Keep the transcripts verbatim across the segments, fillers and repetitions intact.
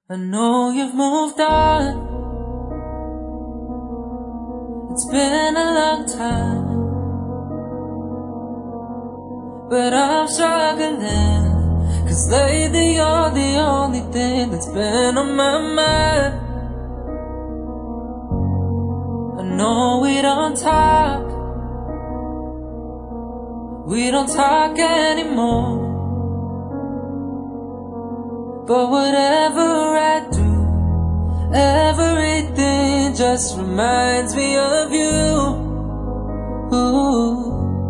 I know you've moved on. It's been a long time, but I'm struggling, 'cause lately you're the only thing that's been on my mind. I know we don't talk, we don't talk anymore, but whatever I do, everything just reminds me of you. Ooh.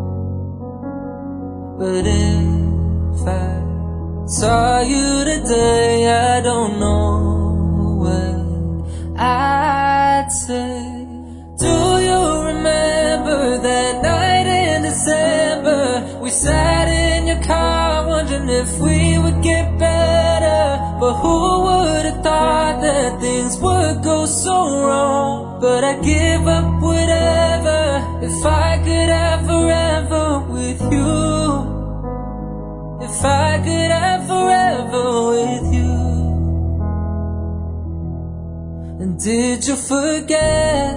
But if I saw you today, I don't know what I'd say. Do you remember that night in December? We sat in your car wondering if we would get better, but who would have thought that things would go so wrong? But I'd give up whatever if I could have forever with you. If I could have forever with you. And did you forget?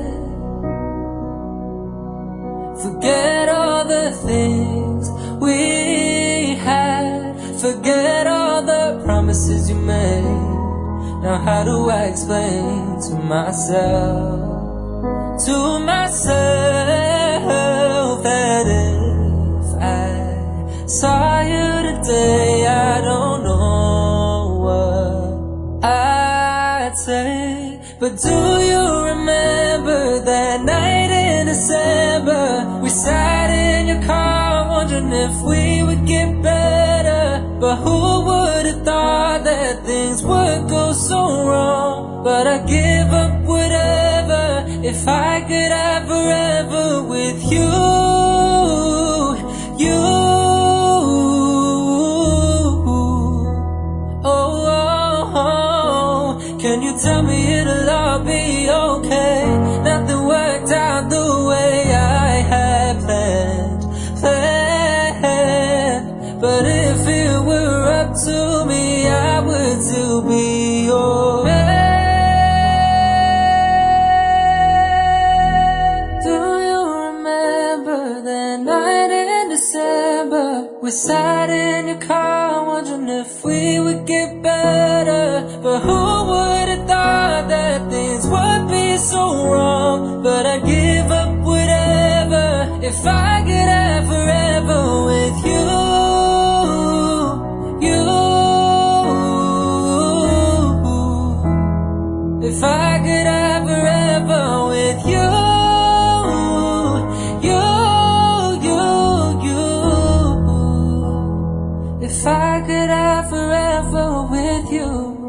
Forget all the things we had. Forget all the promises you made. Now how do I explain to myself, to myself, that if I saw you today, I don't know what I'd say. But do you remember that night in December? We sat in your car wondering if we would get better, but who would have thought that things would go so wrong? But I'd give up whatever if I could have forever with you. You. Can you tell me it'll all be okay? Nothing worked out the way I had planned, planned. But if it were up to me, I would still be your man. Do you remember that night in December? We sat in your car wondering if we would get better, but who would have thought that things would be so wrong? But I'd give up whatever if I could have forever with you. You. If I could have forever with you. You, you, you. If I could have forever with you.